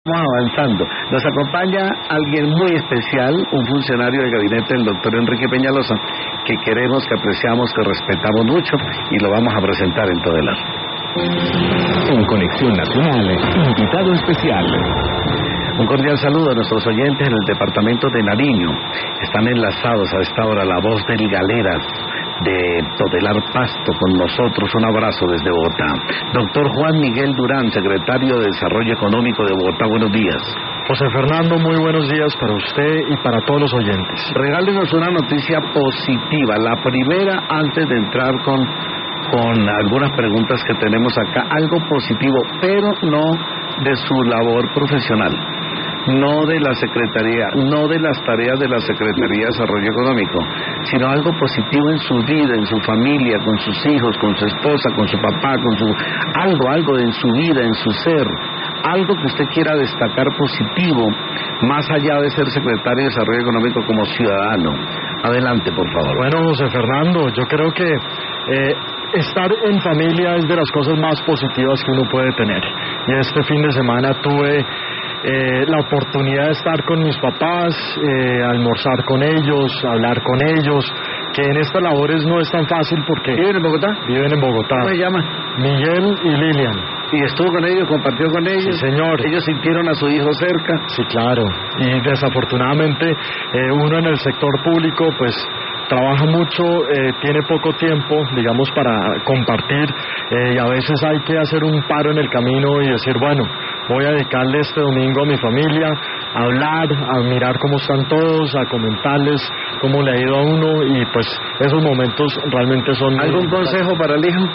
Vamos avanzando. Nos acompaña alguien muy especial, un funcionario del gabinete del doctor Enrique Peñalosa, que queremos, que apreciamos, que respetamos mucho y lo vamos a presentar en todo el año. En Conexión Nacional, invitado especial. Un cordial saludo a nuestros oyentes en el departamento de Nariño. Están enlazados a esta hora la voz del Galeras de Todelar Pasto con nosotros. Un abrazo desde Bogotá. Doctor Juan Miguel Durán, secretario de Desarrollo Económico de Bogotá, buenos días. José Fernando, muy buenos días para usted y para todos los oyentes. Regálenos una noticia positiva, la primera antes de entrar con algunas preguntas que tenemos acá, algo positivo, pero no de su labor profesional, no de la Secretaría, no de las tareas de la Secretaría de Desarrollo Económico, sino algo positivo en su vida, en su familia, con sus hijos, con su esposa, con su papá, algo en su vida, en su ser, algo que usted quiera destacar positivo, más allá de ser Secretario de Desarrollo Económico como ciudadano. Adelante, por favor. Bueno, José Fernando, yo creo que estar en familia es de las cosas más positivas que uno puede tener. Y este fin de semana tuve la oportunidad de estar con mis papás, almorzar con ellos, hablar con ellos, que en estas labores no es tan fácil porque... ¿Viven en Bogotá? Viven en Bogotá. ¿Cómo se llama? Miguel y Lilian. ¿Y estuvo con ellos, compartió con ellos? Sí, señor. ¿Ellos sintieron a su hijo cerca? Sí, claro. Y desafortunadamente uno en el sector público pues trabaja mucho, tiene poco tiempo, digamos, para compartir, y a veces hay que hacer un paro en el camino y decir, bueno, voy a dedicarle este domingo a mi familia, a hablar, a mirar cómo están todos, a comentarles cómo le ha ido a uno, y pues esos momentos realmente son... ¿Algún consejo para el hijo?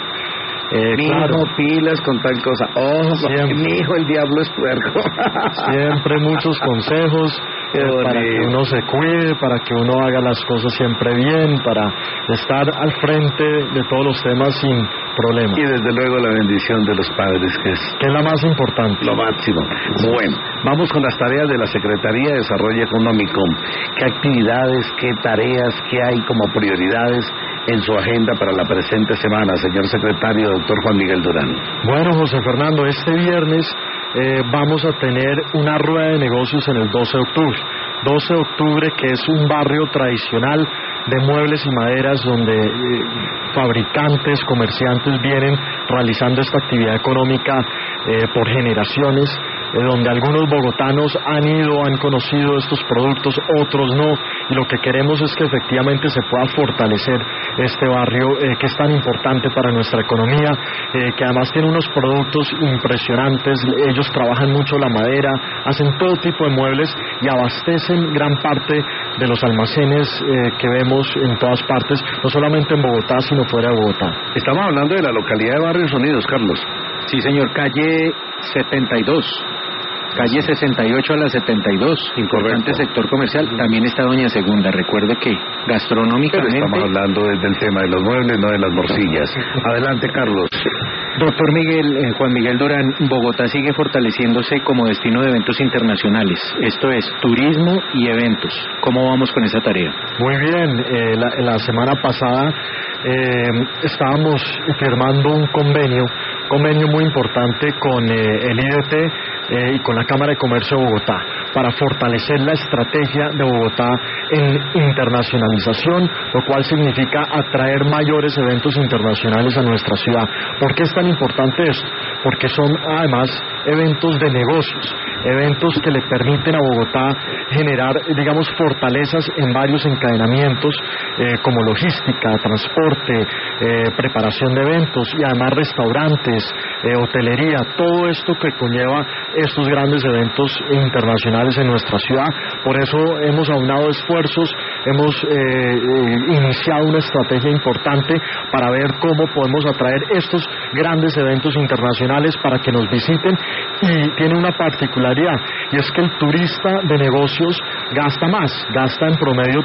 Claro. Pilas con tal cosa. Ojo, mi hijo, el diablo es puerco. Siempre muchos consejos para que uno se cuide, para que uno haga las cosas siempre bien, para estar al frente de todos los temas sin problemas. Y desde luego la bendición de los padres, que es la más importante. Lo máximo. Bueno, vamos con las tareas de la Secretaría de Desarrollo Económico. ¿Qué actividades, qué tareas, qué hay como prioridades en su agenda para la presente semana, señor secretario, doctor Juan Miguel Durán? Bueno, José Fernando, este viernes vamos a tener una rueda de negocios en el 12 de octubre. 12 de octubre, que es un barrio tradicional de muebles y maderas donde fabricantes, comerciantes vienen realizando esta actividad económica por generaciones, donde algunos bogotanos han ido, han conocido estos productos, otros no, y lo que queremos es que efectivamente se pueda fortalecer este barrio que es tan importante para nuestra economía, que además tiene unos productos impresionantes. Ellos trabajan mucho la madera, hacen todo tipo de muebles y abastecen gran parte de los almacenes que vemos en todas partes, no solamente en Bogotá, sino fuera de Bogotá. Estamos hablando de la localidad de Barrios Unidos, Carlos. Sí, señor, calle 72. Calle 68 a la 72, importante sector comercial. También está Doña Segunda. Recuerde que gastronómicamente... Pero estamos hablando del tema de los muebles, no de las morcillas. Adelante, Carlos. Doctor Miguel, Juan Miguel Durán, Bogotá sigue fortaleciéndose como destino de eventos internacionales. Esto es turismo y eventos. ¿Cómo vamos con esa tarea? Muy bien. La semana pasada estábamos firmando un convenio muy importante con el IDT y con la Cámara de Comercio de Bogotá para fortalecer la estrategia de Bogotá en internacionalización, lo cual significa atraer mayores eventos internacionales a nuestra ciudad. ¿Por qué es tan importante esto? Porque son además eventos de negocios, eventos que le permiten a Bogotá generar, digamos, fortalezas en varios encadenamientos como logística, transporte, preparación de eventos y además restaurantes, hotelería, todo esto que conlleva estos grandes eventos internacionales en nuestra ciudad. Por eso hemos aunado esfuerzos, hemos iniciado una estrategia importante para ver cómo podemos atraer estos grandes eventos internacionales para que nos visiten, y tiene una particularidad, y es que el turista de negocios gasta más, gasta en promedio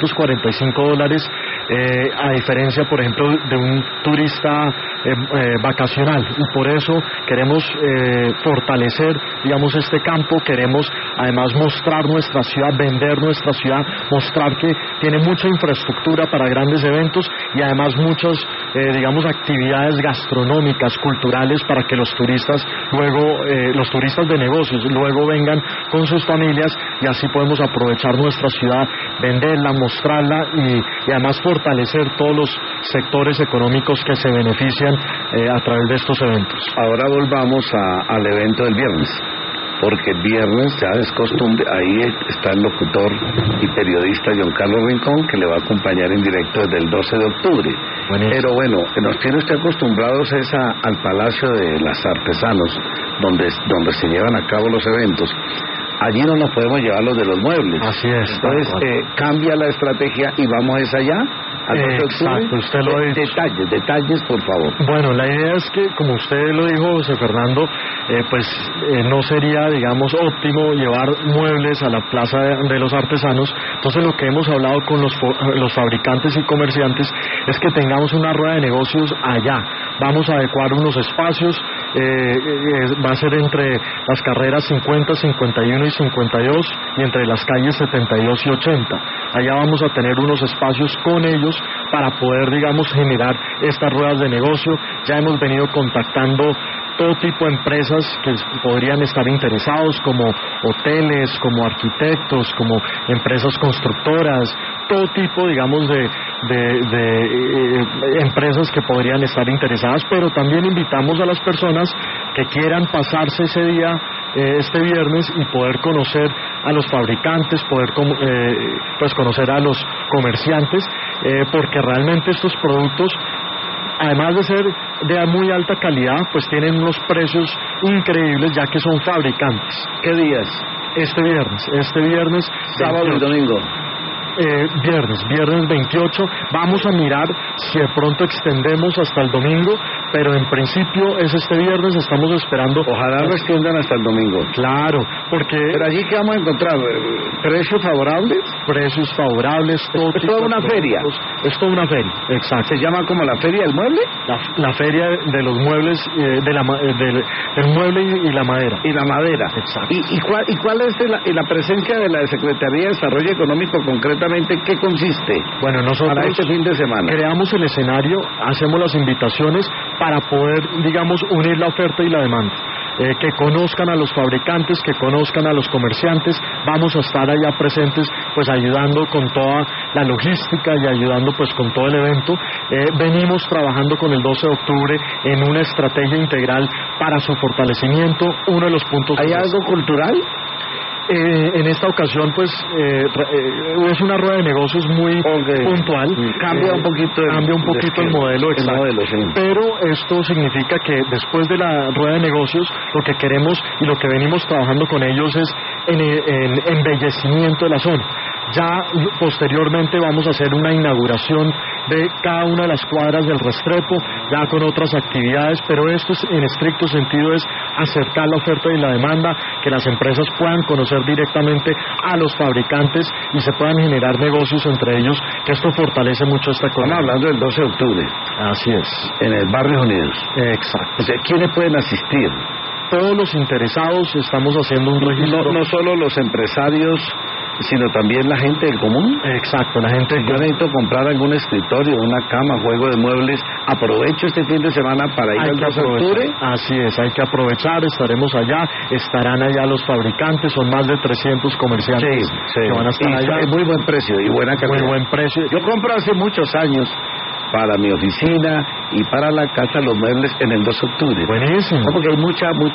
$345, a diferencia, por ejemplo, de un turista vacacional, y por eso queremos fortalecer, digamos, este campo. Queremos además mostrar nuestra ciudad, vender nuestra ciudad, mostrar que tiene mucha infraestructura para grandes eventos y además muchas, digamos, actividades gastronómicas, culturales, para que los turistas luego, los turistas de negocios, luego vengan con sus familias y así podemos aprovechar nuestra ciudad, venderla, mostrarla y además fortalecer todos los sectores económicos que se benefician a través de estos eventos. Ahora volvamos al evento del viernes, porque el viernes ya es costumbre, ahí está el locutor y periodista John Carlos Rincón, que le va a acompañar en directo desde el 12 de octubre. Buenísimo. Pero bueno, nos tiene usted acostumbrados al Palacio de las Artesanos, donde se llevan a cabo los eventos. Allí no nos podemos llevar los de los muebles. Así es. Entonces cambia la estrategia y vamos allá. Exacto, usted lo ha dicho. Detalles, por favor. Bueno, la idea es que, como usted lo dijo, José Fernando, no sería, digamos, óptimo llevar muebles a la Plaza de los Artesanos. Entonces, lo que hemos hablado con los fabricantes y comerciantes es que tengamos una rueda de negocios allá. Vamos a adecuar unos espacios, va a ser entre las carreras 50, 51 y 52 y entre las calles 72 y 80. Allá vamos a tener unos espacios con ellos para poder, digamos, generar estas ruedas de negocio. Ya hemos venido contactando todo tipo de empresas que podrían estar interesados, como hoteles, como arquitectos, como empresas constructoras, todo tipo, digamos, de empresas que podrían estar interesadas, pero también invitamos a las personas que quieran pasarse ese día, este viernes, y poder conocer a los fabricantes, poder conocer a los comerciantes, porque realmente estos productos, además de ser de muy alta calidad, pues tienen unos precios increíbles, ya que son fabricantes. ¿Qué días? Este viernes, sábado y domingo. Viernes 28, vamos a mirar si de pronto extendemos hasta el domingo, pero en principio es este viernes, estamos esperando. Ojalá lo extiendan hasta el domingo. Claro, porque... Pero allí, ¿qué vamos a encontrar? ¿Precios favorables? Precios favorables, todo tipo. ¿Es toda una feria? Es toda una feria, exacto. ¿Se llama como la Feria del Mueble? La Feria de los Muebles, del Mueble y la Madera. Y la madera. Exacto. ¿Y cuál es la presencia de la Secretaría de Desarrollo Económico concretamente? ¿Qué consiste? Bueno, nosotros para este fin de semana creamos el escenario, hacemos las invitaciones para poder, digamos, unir la oferta y la demanda. Que conozcan a los fabricantes, que conozcan a los comerciantes. Vamos a estar allá presentes, pues ayudando con toda la logística y ayudando pues con todo el evento. Venimos trabajando con el 12 de octubre en una estrategia integral para su fortalecimiento. Uno de los puntos... ¿Hay algo cultural? En esta ocasión pues es una rueda de negocios muy puntual. Cambia un poquito el modelo, exacto. Sí. Pero esto significa que después de la rueda de negocios, lo que queremos y lo que venimos trabajando con ellos es en embellecimiento de la zona. Ya posteriormente vamos a hacer una inauguración de cada una de las cuadras del Restrepo, ya con otras actividades, pero esto en estricto sentido es acercar la oferta y la demanda, que las empresas puedan conocer directamente a los fabricantes y se puedan generar negocios entre ellos, que esto fortalece mucho esta economía. Estamos hablando del 12 de octubre. Así es. En el Barrio Unidos. Exacto. O sea, ¿quiénes pueden asistir? Todos los interesados, estamos haciendo un registro. No solo los empresarios, sino también la gente del común. Exacto, la gente del común. Yo necesito comprar algún escritorio, una cama, juego de muebles. Aprovecho este fin de semana para ir al 12 de octubre. Así es, hay que aprovechar, estaremos allá, estarán allá los fabricantes, son más de 300 comerciantes que van a estar allá. Es muy buen precio y buena calidad. Muy buen precio. Yo compro hace muchos años para mi oficina y para la casa los muebles en el 2 de octubre. Buenísimo. Porque hay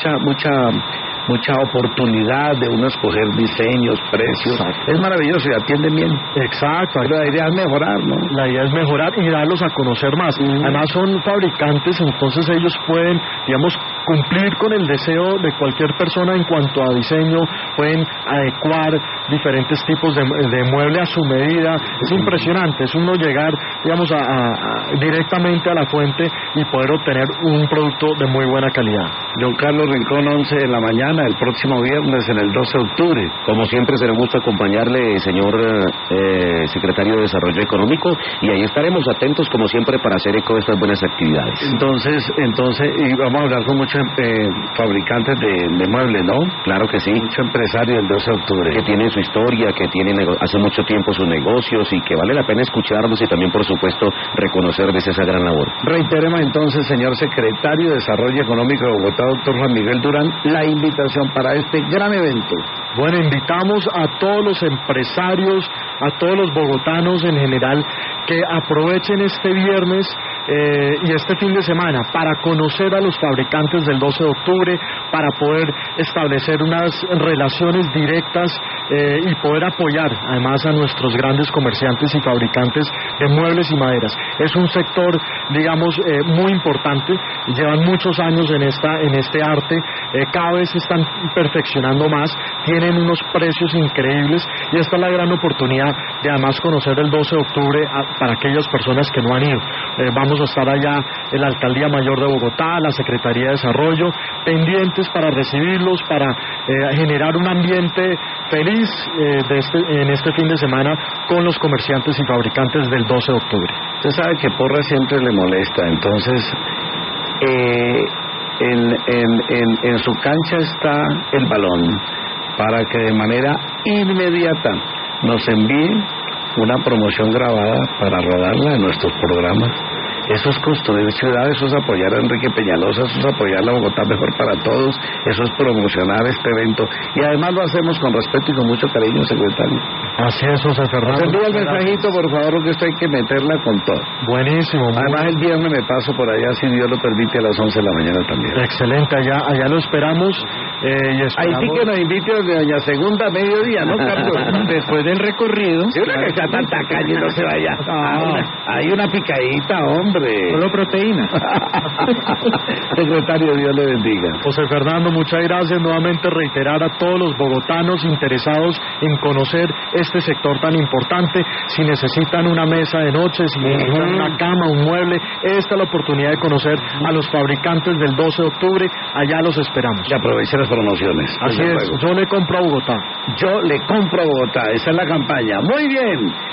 mucha oportunidad de uno escoger diseños, precios. Exacto. Es maravilloso y atienden bien. Exacto. Pero la idea es mejorar, ¿no? La idea es mejorar y darlos a conocer más. Además son fabricantes, entonces ellos pueden, digamos, cumplir con el deseo de cualquier persona en cuanto a diseño, pueden adecuar diferentes tipos de mueble a su medida. Es impresionante, es uno llegar, digamos, directamente a la fuente y poder obtener un producto de muy buena calidad. John Carlos Rincón, 11 de la mañana, el próximo viernes en el 12 de octubre. Como siempre será un gusto acompañarle, señor secretario de Desarrollo Económico, y ahí estaremos atentos como siempre para hacer eco de estas buenas actividades. Entonces, y vamos a hablar con muchos fabricantes de muebles, ¿no? Claro que sí. Muchos empresarios del 12 de octubre. Que tienen su historia, que tienen hace mucho tiempo sus negocios y que vale la pena escucharlos y también, por supuesto, reconocerles esa gran labor. Reiteremos entonces, señor secretario de Desarrollo Económico de Bogotá, doctor Juan Miguel Durán, la invitación invitación para este gran evento? Bueno, invitamos a todos los empresarios, a todos los bogotanos en general, que aprovechen este viernes y este fin de semana para conocer a los fabricantes del 12 de octubre, para poder establecer unas relaciones directas y poder apoyar además a nuestros grandes comerciantes y fabricantes de muebles y maderas. Es un sector, digamos, muy importante, llevan muchos años en este arte, cada vez se están perfeccionando más, tienen unos precios increíbles y esta es la gran oportunidad de además conocer el 12 de octubre para aquellas personas que no han ido. Vamos a estar allá en la Alcaldía Mayor de Bogotá, la Secretaría de Desarrollo, pendientes para recibirlos, para generar un ambiente feliz en este fin de semana con los comerciantes y fabricantes del 12 de octubre. Usted sabe que Porra siempre le molesta, entonces en su cancha está el balón para que de manera inmediata nos envíe una promoción grabada para rodarla en nuestros programas. Eso es construir ciudad, eso es apoyar a Enrique Peñalosa, eso es apoyar a Bogotá Mejor para Todos, eso es promocionar este evento. Y además lo hacemos con respeto y con mucho cariño, secretario. Así es, José Fernando. Nos envía el mensajito, por favor, que esto hay que meterla con todo. Buenísimo. Además, el viernes me paso por allá, si Dios lo permite, a las 11 de la mañana también. Excelente, allá lo esperamos. Y esperamos... Ahí sí que nos invite a doña Segunda a mediodía, ¿no, Carlos? Después del recorrido. Si una que está tanta calle no se vaya. Hay una picadita, hombre. Solo proteína. Secretario, Dios le bendiga. José Fernando, muchas gracias. Nuevamente reiterar a todos los bogotanos interesados en conocer este sector tan importante. Si necesitan una mesa de noche, si necesitan una cama, un mueble, esta es la oportunidad de conocer a los fabricantes del 12 de octubre. Allá los esperamos. Y aprovechen las promociones. Así es, yo le compro a Bogotá. Yo le compro a Bogotá, esa es la campaña. Muy bien.